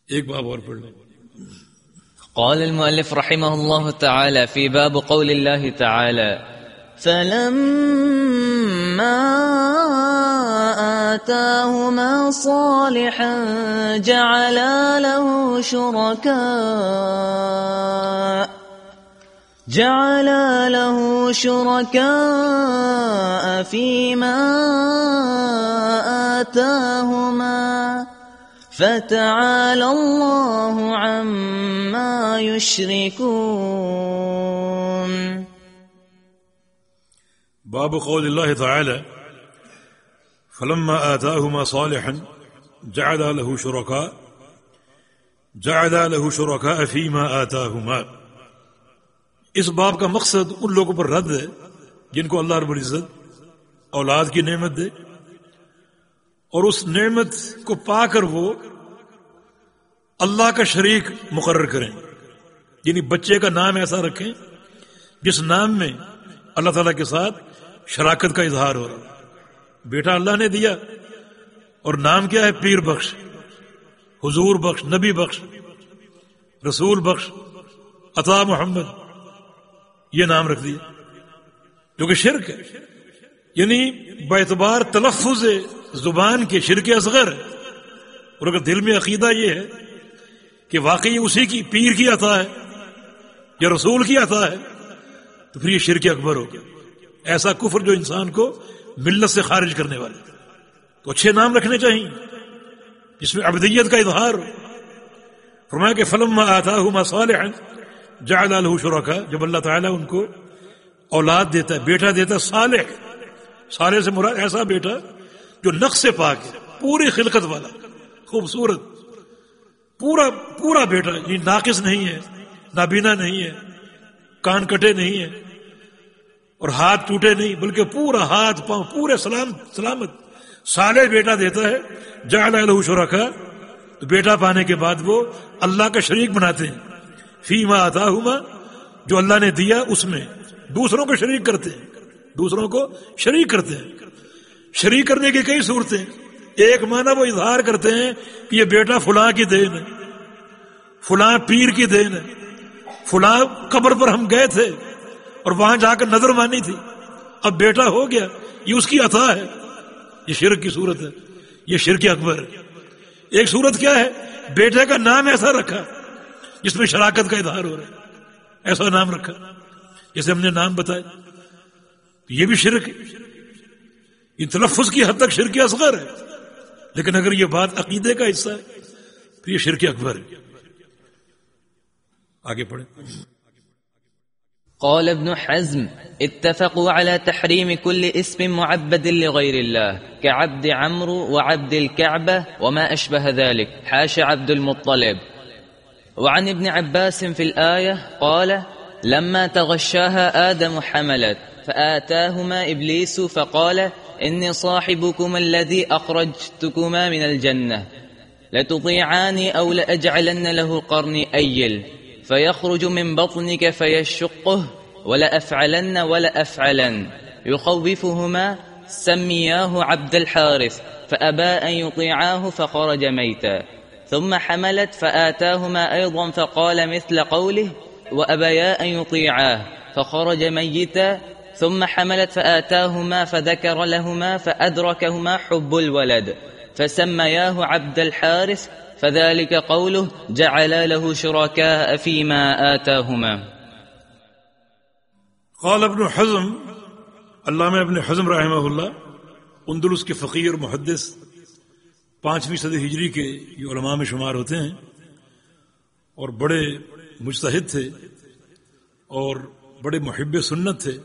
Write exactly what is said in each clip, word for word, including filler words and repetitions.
ایک باب اور پڑھ لیں. قال المؤلف رحمه الله تعالى في باب قول الله تعالى فلما آتاهما صالحا جعلا له شركاء جعلا له شركاء فيما آتاهما فتعالى الله عما يشركون. باب قول الله تعالى فلما آتاهما صالحا جعل له شركاء جعل له شركاء فيما آتاهما. اس باب کا مقصد ان لوگوں پر رد ہے جن کو اللہ رب العزت اولاد کی نعمت دے اور اس نعمت کو پا کر وہ اللہ کا شریک مقرر کریں، یعنی بچے کا نام ایسا رکھیں جس نام میں اللہ تعالیٰ کے ساتھ شراکت کا اظہار ہو رہا. بیٹا اللہ نے دیا اور نام کیا ہے؟ پیر بخش، حضور بخش، نبی بخش، رسول بخش، عطا محمد، یہ نام رکھ دیا جو کہ شرک ہے، یعنی باعتبار تلفظ زبان کے شرک اصغر ہے. اور اگر دل میں عقیدہ یہ ہے کہ واقعی اسی کی پیر کی عطا ہے یا رسول کی عطا ہے تو پھر یہ شرک اکبر ہو گیا. ایسا کفر جو انسان کو ملت سے خارج کرنے والے. تو اچھے نام رکھنے چاہیے جس میں عبدیت کا اظہار ہو. فرمایا کہ فلما آتاہما صالحا جعل له شرکاء، جب اللہ تعالیٰ ان کو اولاد دیتا ہے، بیٹا دیتا ہے صالح. صالح سے مراد ایسا بیٹا جو نقص سے پاک ہے، پوری خلقت والا، خوبصورت، پورا پورا بیٹا، یہ ناقص نہیں ہے، نابینا نہیں ہے، کان کٹے نہیں ہے اور ہاتھ ٹوٹے نہیں، بلکہ پورا ہاتھ پاؤں پورے سلام سلامت صالح بیٹا دیتا ہے. جعل له شرکاء، تو بیٹا پانے کے بعد وہ اللہ کا شریک بناتے ہیں. فیما آتاہما، جو اللہ نے دیا اس میں دوسروں کو شریک کرتے ہیں، دوسروں کو شریک کرتے ہیں. شریک کرنے کی کئی صورتیں. ایک معنی وہ اظہار کرتے ہیں کہ یہ بیٹا فلاں کی دین ہے، فلاں پیر کی دین ہے، فلاں قبر پر ہم گئے تھے اور وہاں جا کر نظر مانی تھی، اب بیٹا ہو گیا، یہ اس کی عطا ہے. یہ شرک کی صورت ہے، یہ شرک اکبر ہے. ایک صورت کیا ہے؟ بیٹے کا نام ایسا رکھا جس میں شراکت کا اظہار ہو رہا ہے، ایسا نام رکھا جیسے ہم نے نام بتایا، یہ بھی شرک ہے. یہ تلفظ کی حد تک شرک اصغر ہے، لیکن اگر یہ بات عقیدے کا حصہ ہے تو یہ شرک اکبر ہے. آگے پڑھیں. قال ابن حزم اتفقوا على تحريم كل اسم معبد لغير الله كعبد عمرو وعبد الكعبة وما أشبه ذلك، حاشا عبد المطلب. وعن ابن عباس في الآية قال لما تغشاها آدم حملت فآتاهما إبليس فقال إني صاحبكما الذي أخرجتكما من الجنة لتطيعاني أو لأجعلن له قرني أيل فيخرج من بطنك فيشقه ولا أفعلن ولا أفعلن يخوفهما سمياه عبد الحارث فأبى أن يطيعاه فخرج ميتا ثم حملت فآتاهما أيضا فقال مثل قوله وأبيا أن يطيعاه فخرج ميتا ثم حملت فآتاهما فذكر لهما فأدركهما حب الولد فسمياه عبد الحارث فذلك قوله جعل له شركاء فيما آتاهما. قال ابن حزم، علامہ ابن حزم رحمہ اللہ، اندلس کے فقیر اور محدث، پانچویں صدی ہجری کے یہ علماء میں شمار ہوتے ہیں اور بڑے مجتہد تھے اور بڑے محب سنت تھے،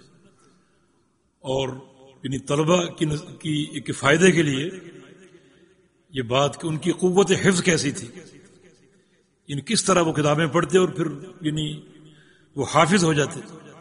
اور یعنی طلبہ کی ایک فائدے کے لیے یہ بات کہ ان کی قوت حفظ کیسی تھی، یعنی کس طرح وہ کتابیں پڑھتے اور پھر یعنی وہ حافظ ہو جاتے.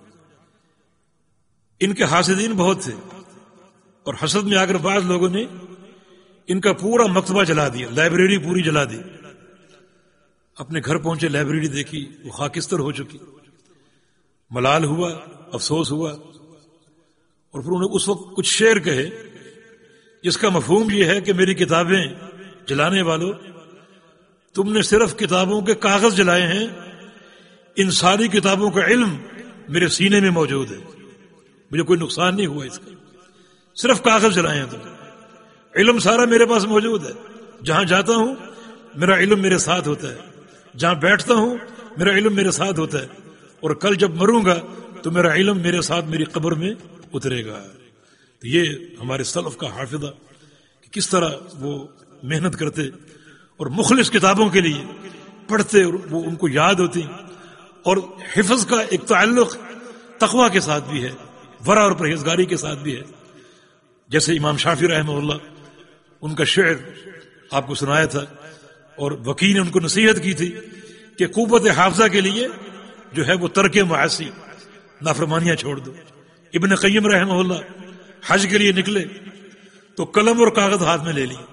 ان کے حاسدین بہت تھے اور حسد میں آ کر بعض لوگوں نے ان کا پورا مکتبہ جلا دیا، لائبریری پوری جلا دی. اپنے گھر پہنچے، لائبریری دیکھی، وہ خاکستر ہو چکی. ملال ہوا، افسوس ہوا، اور پھر انہوں نے اس وقت کچھ شعر کہے جس کا مفہوم یہ ہے کہ میری کتابیں جلانے والوں تم نے صرف کتابوں کے کاغذ جلائے ہیں، ان ساری کتابوں کا علم میرے سینے میں موجود ہے، مجھے کوئی نقصان نہیں ہوا اس کا، صرف کاغذ جلائے ہیں تم، علم سارا میرے پاس موجود ہے، جہاں جاتا ہوں میرا علم میرے ساتھ ہوتا ہے، جہاں بیٹھتا ہوں میرا علم میرے ساتھ ہوتا ہے، اور کل جب مروں گا تو میرا علم میرے ساتھ میری قبر میں اترے گا۔ تو یہ ہمارے سلف کا حافظہ کہ کس طرح وہ محنت کرتے اور مخلص کتابوں کے لیے پڑھتے، اور وہ ان کو یاد ہوتی، اور حفظ کا ایک تعلق تقوی کے ساتھ بھی ہے، ورع اور پرہیزگاری کے ساتھ بھی ہے۔ جیسے امام شافعی رحمہ اللہ، ان کا شعر آپ کو سنایا تھا، اور وکیل نے ان کو نصیحت کی تھی کہ قوت حافظہ کے لیے جو ہے وہ ترک معاصی، نافرمانیاں چھوڑ دو۔ ابن قیم رحمہ اللہ حج کے لیے نکلے تو قلم اور کاغذ ہاتھ میں لے لی،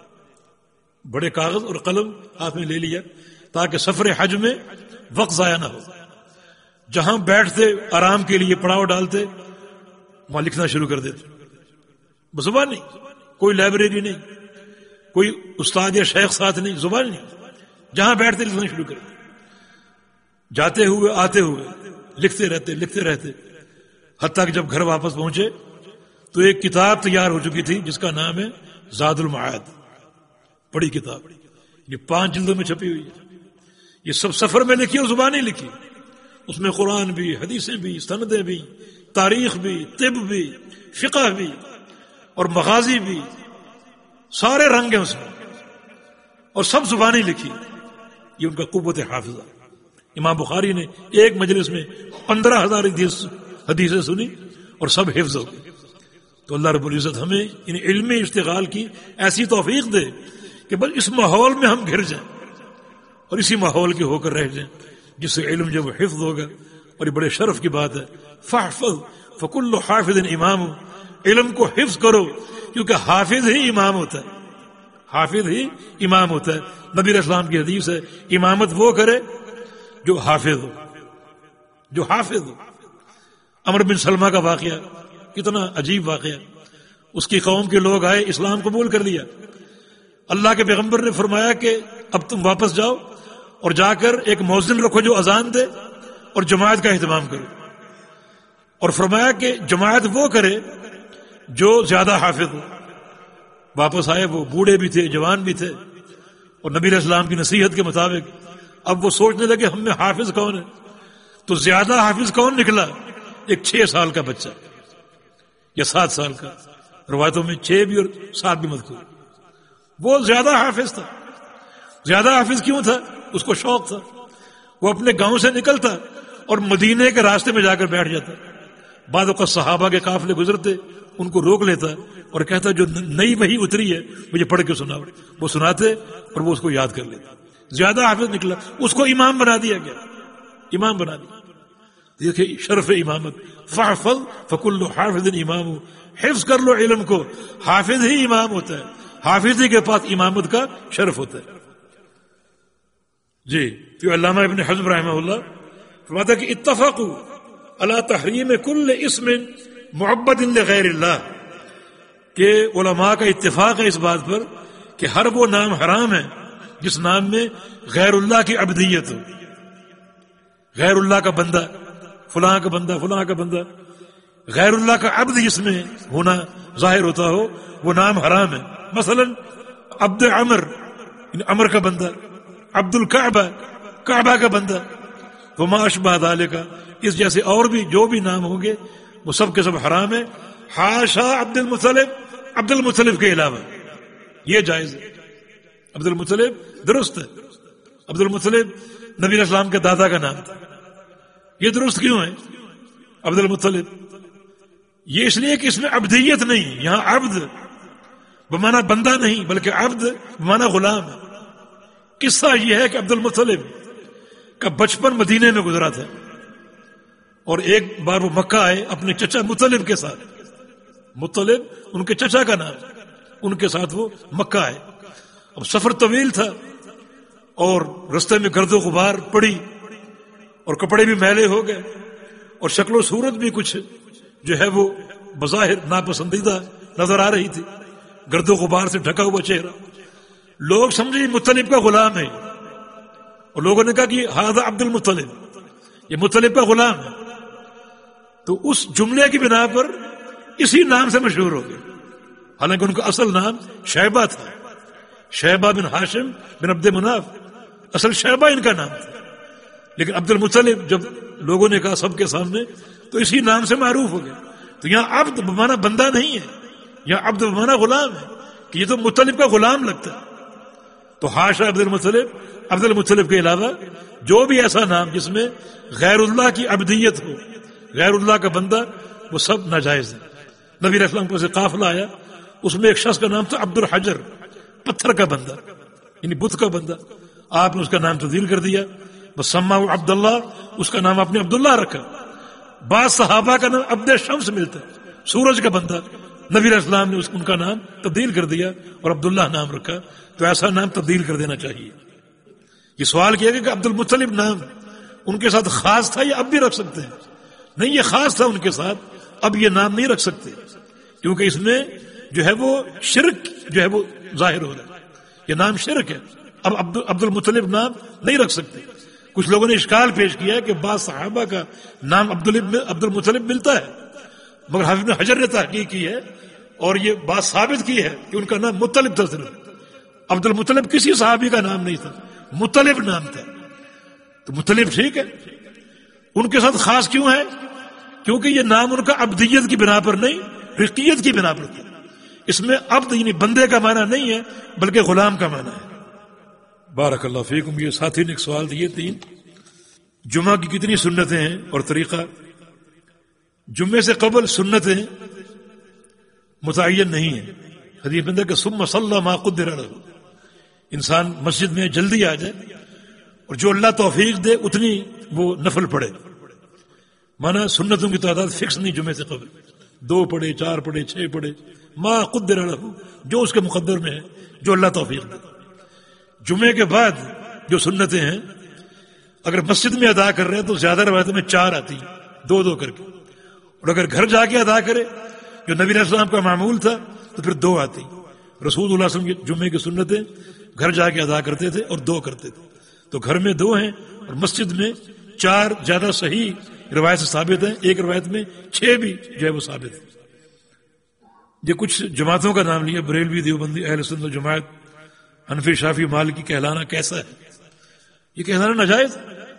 بڑے کاغذ اور قلم ہاتھ میں لے لیا تاکہ سفر حج میں وقت ضائع نہ ہو۔ جہاں بیٹھتے آرام کے لیے پڑاؤ ڈالتے، وہاں لکھنا شروع کر دیتے، زبان نہیں، کوئی لائبریری نہیں، کوئی استاد یا شیخ ساتھ نہیں، زبان نہیں، جہاں بیٹھتے لکھنا شروع کر دیتے، جاتے ہوئے آتے ہوئے لکھتے رہتے لکھتے رہتے حتیٰ کہ جب گھر واپس پہنچے تو ایک کتاب تیار ہو چکی تھی جس کا نام ہے زاد المعاد، بڑی کتاب، یہ پانچ جلدوں میں چھپی ہوئی ہے، یہ سب سفر میں لکھی اور زبانی لکھی، اس میں قرآن بھی، حدیثیں بھی، سندیں بھی، تاریخ بھی، طب بھی، فقہ بھی اور مغازی بھی، سارے رنگ ہیں اس میں، اور سب زبانی لکھی۔ یہ ان کا قوت حافظہ۔ امام بخاری نے ایک مجلس میں پندرہ ہزار حدیثیں سنی اور سب حفظ ہو گئی۔ تو اللہ رب العزت ہمیں ان علمی اشتغال کی ایسی توفیق دے کہ بس اس ماحول میں ہم گھر جائیں اور اسی ماحول کے ہو کر رہ جائیں، جس سے علم جب حفظ ہوگا، اور یہ بڑے شرف کی بات ہے، فاحفظ فکل حافظ امام، علم کو حفظ کرو کیونکہ حافظ ہی امام ہوتا ہے، حافظ ہی امام ہوتا ہے۔ نبی علیہ السلام کی حدیث ہے، امامت وہ کرے جو حافظ ہو، جو حافظ ہو۔ عمر بن سلمہ کا واقعہ کتنا عجیب واقعہ، اس کی قوم کے لوگ آئے، اسلام قبول کر لیا، اللہ کے پیغمبر نے فرمایا کہ اب تم واپس جاؤ اور جا کر ایک مؤذن رکھو جو اذان دے اور جماعت کا اہتمام کرو، اور فرمایا کہ جماعت وہ کرے جو زیادہ حافظ ہو۔ واپس آئے، وہ بوڑھے بھی تھے، جوان بھی تھے، اور نبی علیہ السلام کی نصیحت کے مطابق اب وہ سوچنے لگے ہم میں حافظ کون ہے، تو زیادہ حافظ کون نکلا؟ ایک چھ سال کا بچہ یا سات سال کا، روایتوں میں چھ بھی اور سات بھی مذکور، وہ زیادہ حافظ تھا۔ زیادہ حافظ کیوں تھا؟ اس کو شوق تھا، وہ اپنے گاؤں سے نکلتا اور مدینے کے راستے میں جا کر بیٹھ جاتا، بعض اوقات صحابہ کے قافلے گزرتے ان کو روک لیتا اور کہتا جو نئی وحی اتری ہے مجھے پڑھ کے سناؤ، وہ سناتے اور وہ اس کو یاد کر لیتا۔ زیادہ حافظ نکلا، اس کو امام بنا دیا گیا، امام بنا دیا۔ دیکھیں شرف امامت، فاحفظ فکل حافظ امام، حفظ کر لو علم کو، حافظ ہی امام ہوتا ہے، حافظ ہی کے پاس امامت کا شرف ہوتا ہے۔ جی تو علامہ ابن حزم رحمہ اللہ فرماتا ہے کہ اتفقوا علی تحریم کل اسم معبد لغیر اللہ، کہ علماء کا اتفاق ہے اس بات پر کہ ہر وہ نام حرام ہے جس نام میں غیر اللہ کی عبدیت ہو، غیر اللہ کا بندہ، فلاں کا بندہ، فلاں کا بندہ، غیر اللہ کا عبد جس میں ہونا ظاہر ہوتا ہو وہ نام حرام ہے۔ مثلا عبد عمر، عمر کا بندہ، عبد الکعبہ، کعبہ کا بندہ، وما اشبہ ذالک، اس جیسے اور بھی جو بھی نام ہوں گے وہ سب کے سب حرام ہے، حاشا عبد المطلب، عبد المطلب کے علاوہ یہ جائز ہے۔ عبد المطلب درست ہے، عبد المطلب نبی علیہ السلام کے دادا کا نام تھا، یہ درست کیوں ہے عبد المطلب؟ یہ اس لیے کہ اس میں عبدیت نہیں، یہاں عبد بمانا بندہ نہیں بلکہ عبد بمانا غلام ہے۔ قصہ یہ ہے کہ عبد المطلب کا بچپن مدینے میں گزرا تھا، اور ایک بار وہ مکہ آئے اپنے چچا مطلب کے ساتھ، مطلب ان کے چچا کا نام، ان کے ساتھ وہ مکہ آئے۔ اب سفر طویل تھا اور رستے میں گرد و غبار پڑی اور کپڑے بھی میلے ہو گئے اور شکل و صورت بھی کچھ جو ہے وہ بظاہر ناپسندیدہ نظر آ رہی تھی، گرد و غبار سے ڈھکا ہوا چہرہ، لوگ سمجھے مطلب کا غلام ہے، اور لوگوں نے کہا کہ ھذا عبد المطلب، یہ مطلب کا غلام ہے، تو اس جملے کی بنا پر اسی نام سے مشہور ہو گئے، حالانکہ ان کا اصل نام شیبہ تھا، شیبہ بن ہاشم بن عبد مناف، اصل شیبہ ان کا نام تھا، لیکن عبد المطلب جب لوگوں نے کہا سب کے سامنے تو اسی نام سے معروف ہو گئے. تو یہاں عبد بمانا بندہ نہیں ہے، یہاں عبد بمانا غلام ہے کہ یہ تو مطلب کا غلام لگتا ہے. تو حاشا عبد المطلب، عبد المطلب کے علاوہ جو بھی ایسا نام جس میں غیر اللہ کی عبدیت ہو، غیر اللہ کا بندہ، وہ سب ناجائز ہے. نبی علیہ السلام کو سے قافلہ آیا، اس میں ایک شخص کا نام تھا عبد الحجر، پتھر کا بندہ، یعنی بت کا بندہ. آپ نے اس کا نام تبدیل کر دیا، بس سما عبد اللہ، اس کا نام آپ نے عبداللہ رکھا. بعض صحابہ کا نام عبد شمس ملتا ہے، سورج کا بندہ، نبی علیہ السلام نے ان کا نام تبدیل کر دیا اور عبداللہ نام رکھا. تو ایسا نام تبدیل کر دینا چاہیے. یہ سوال کیا گیا کہ عبد المطلب نام ان کے ساتھ خاص تھا یا اب بھی رکھ سکتے ہیں؟ نہیں، یہ خاص تھا ان کے ساتھ، اب یہ نام نہیں رکھ سکتے کیونکہ اس میں جو ہے وہ شرک جو ہے وہ ظاہر ہو رہا ہے، یہ نام شرک ہے. اب عبد عبد المطلب نام نہیں رکھ سکتے. کچھ لوگوں نے اشکال پیش کیا کہ بعض صحابہ کا نام عبد عبد المطلب ملتا ہے، مگر حافظ ابن حجر نے تحقیق کی ہے اور یہ بات ثابت کی ہے کہ ان کا نام مطلب تھا. صرف عبد المطلب کسی صحابی کا نام نہیں تھا، مطلب نام تھا. تو مطلب ٹھیک ہے، ان کے ساتھ خاص کیوں ہے؟ کیونکہ یہ نام ان کا عبدیت کی بنا پر نہیں، رقیت کی بنا پر تھا. اس میں عبد یعنی بندے کا معنی نہیں ہے بلکہ غلام کا معنی ہے. بارک اللہ فیکم. یہ ساتھی نے ایک سوال دیے تین، جمعہ کی کتنی سنتیں ہیں اور طریقہ؟ جمعے سے قبل سنتیں متعین نہیں ہیں. حدیث میں کہ ثم صلی ما قدر له، انسان مسجد میں جلدی آ جائے اور جو اللہ توفیق دے اتنی وہ نفل پڑھے. مانا سنتوں کی تعداد فکس نہیں، جمعے سے قبل دو پڑھے، چار پڑھے، چھ پڑھے، ما قدر له، جو اس کے مقدر میں ہے، جو اللہ توفیق دے. جمعے کے بعد جو سنتیں ہیں اگر مسجد میں ادا کر رہے ہیں تو زیادہ روایتوں میں چار آتی ہیں، دو دو کر کے، اور اگر گھر جا کے ادا کرے جو نبی علیہ السلام کا معمول تھا تو پھر دو آتی. رسول اللہ صلی اللہ علیہ وسلم کی جمعے کی سنتیں گھر جا کے ادا کرتے تھے اور دو کرتے تھے. تو گھر میں دو ہیں اور مسجد میں چار زیادہ صحیح روایت سے ثابت ہیں. ایک روایت میں چھ بھی جو ہے وہ ثابت ہے. یہ کچھ جماعتوں کا نام لیا، بریلوی، دیوبندی، اہل سنت جماعت، حنفی، شافعی، مالکی. کہلانا کیسا ہے؟ یہ کہلانا ناجائز،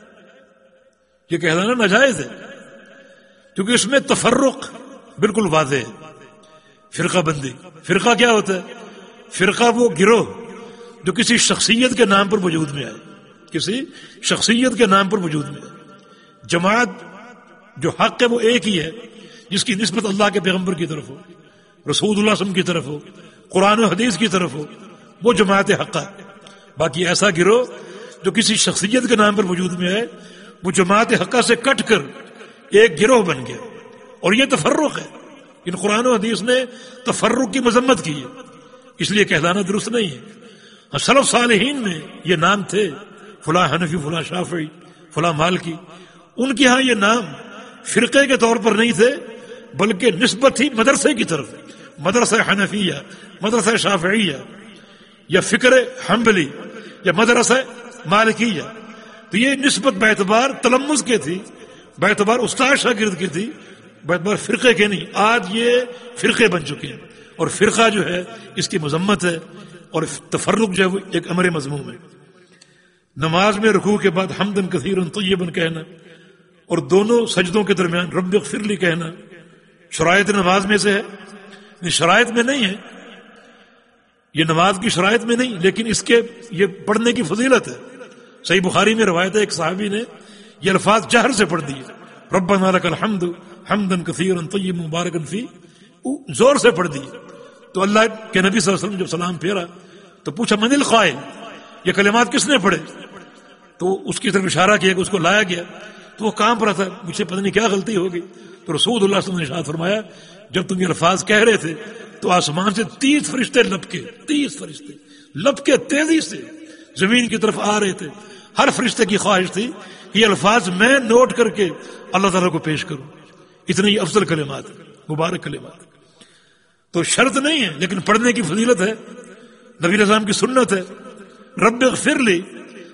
یہ کہلانا ناجائز ہے کیونکہ اس میں تفرق بالکل واضح ہے. فرقہ بندی، فرقہ کیا ہوتا ہے؟ فرقہ وہ گروہ جو کسی شخصیت کے نام پر وجود میں آئے، کسی شخصیت کے نام پر وجود میں آئے. جماعت جو حق ہے وہ ایک ہی ہے جس کی نسبت اللہ کے پیغمبر کی طرف ہو، رسول اللہ صلی اللہ علیہ وسلم کی طرف ہو، قرآن و حدیث کی طرف ہو، وہ جماعت حق ہے. باقی ایسا گروہ جو کسی شخصیت کے نام پر وجود میں آئے وہ جماعت حقہ سے کٹ کر ایک گروہ بن گیا، اور یہ تفرق ہے. ان قرآن و حدیث نے تفرق کی مذمت کی ہے، اس لیے کہلانا درست نہیں ہے. سلف صالحین میں یہ نام تھے، فلاں حنفی، فلاں شافعی، فلاں مالکی. ان کے ہاں یہ نام فرقے کے طور پر نہیں تھے بلکہ نسبت ہی مدرسے کی طرف، مدرسہ حنفیہ، مدرسہ شافعیہ، یا فکر حنبلی، یا مدرسہ مالکیہ. تو یہ نسبت باعتبار تلمذ کے تھی، باعتبار استاد شاگرد کی تھی، باعتبار فرقے کے نہیں. آج یہ فرقے بن چکے ہیں اور فرقہ جو ہے اس کی مذمت ہے، اور تفرق جو ہے وہ ایک امر مذموم ہے. نماز میں رکوع کے بعد حمدن کثیرا طیبا کہنا اور دونوں سجدوں کے درمیان رب اغفر لی کہنا شرائط نماز میں سے ہے، شرائط میں نہیں ہے، یہ نماز کی شرائط میں نہیں، لیکن اس کے یہ پڑھنے کی فضیلت ہے. صحیح بخاری میں روایت ہے ایک صحابی نے یہ الفاظ جہر سے پڑھ دیے، ربنا لک الحمد حمدا کثیرا طیبا مبارکا فی، زور سے پڑھ دیے. تو اللہ کے نبی صلی اللہ علیہ وسلم جب سلام پھیرا تو پوچھا من القائل، یہ کلمات کس نے پڑھے؟ تو اس کی طرف اشارہ کیا کہ اس کو لایا گیا تو وہ کام پر تھا، مجھے پتہ نہیں کیا غلطی ہوگی. تو رسول اللہ صلی اللہ علیہ وسلم نے ارشاد فرمایا جب تم یہ الفاظ کہہ رہے تھے تو آسمان سے تیس فرشتے لپکے، تیس فرشتے لپکے تیزی سے زمین کی طرف آ رہے تھے. ہر فرشتے کی خواہش تھی کہ یہ الفاظ میں نوٹ کر کے اللہ تعالیٰ کو پیش کروں. اتنے ہی افضل کلمات، مبارک کلمات. تو شرط نہیں ہے لیکن پڑھنے کی فضیلت ہے، نبی السلام کی سنت ہے. رب اغفر لی،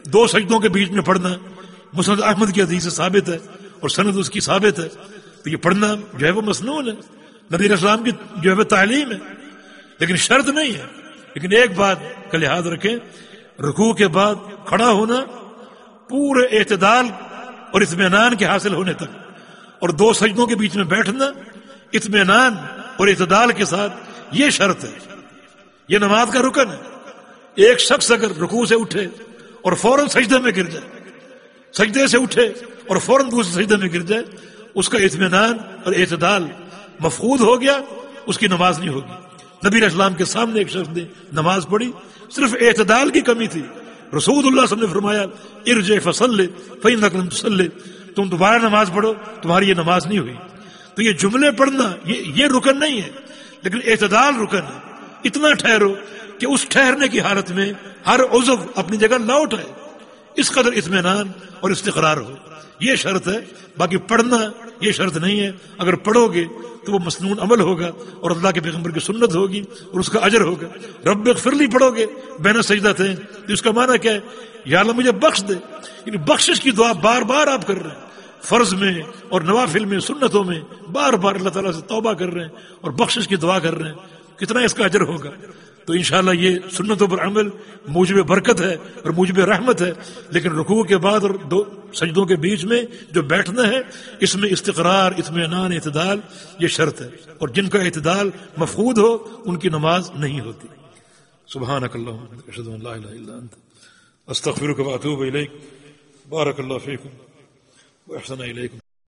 دو سجدوں کے بیچ میں پڑھنا مسند احمد کی حدیث سے ثابت ہے اور سند اس کی ثابت ہے، تو یہ پڑھنا جو ہے وہ مسنون ہے، نبی علیہ السلام کی جو ہے وہ تعلیم ہے، لیکن شرط نہیں ہے۔ لیکن ایک بات کا لحاظ رکھیں، رکوع کے بعد کھڑا ہونا پورے اعتدال اور اطمینان کے حاصل ہونے تک، اور دو سجدوں کے بیچ میں بیٹھنا اطمینان اور اعتدال کے ساتھ، یہ شرط ہے، یہ نماز کا رکن ہے۔ ایک شخص اگر رکوع سے اٹھے اور فوراً سجدے میں گر جائے، سجدے سے اٹھے اور فوراً دوسرے سجدے میں گر جائے، اس کا اطمینان اور اعتدال مفقود ہو گیا، اس کی نماز نہیں ہوگی۔ نبی علیہ السلام کے سامنے ایک شخص نے نماز پڑھی، صرف اعتدال کی کمی تھی، رسول اللہ صلی اللہ علیہ وسلم نے فرمایا ارجع فصلی فإنک لم تصلی، تم دوبارہ نماز پڑھو، تمہاری یہ نماز نہیں ہوئی۔ تو یہ جملے پڑھنا یہ یہ رکن نہیں ہے، لیکن اعتدال رکن ہے۔ اتنا ٹھہرو کہ اس ٹھہرنے کی حالت میں ہر عضو اپنی جگہ لوٹ آئے، اس قدر اطمینان اور استقرار ہو، یہ شرط ہے۔ باقی پڑھنا یہ شرط نہیں ہے، اگر پڑھو گے تو وہ مسنون عمل ہوگا اور اللہ کے پیغمبر کی سنت ہوگی اور اس کا اجر ہوگا۔ رب اغفر لی پڑھو گے بین سجدتین، تو اس کا معنی کیا ہے؟ یا اللہ مجھے بخش دے، یعنی بخشش کی دعا بار بار آپ کر رہے ہیں، فرض میں اور نوافل میں سنتوں میں بار بار اللہ تعالیٰ سے توبہ کر رہے ہیں اور بخشش کی دعا کر رہے ہیں، کتنا اس کا اجر ہوگا۔ تو انشاءاللہ یہ سنتوں پر عمل موجب برکت ہے اور موجب رحمت ہے، لیکن رکوع کے بعد اور دو سجدوں کے بیچ میں جو بیٹھنا ہے، اس میں استقرار، اطمینان، اعتدال یہ شرط ہے، اور جن کا اعتدال مفقود ہو ان کی نماز نہیں ہوتی۔ سبحانک اللہم اشہد ان لا الہ الا انت استغفرک واتوب الیک۔ بارک اللہ فیکم واحسن الیکم۔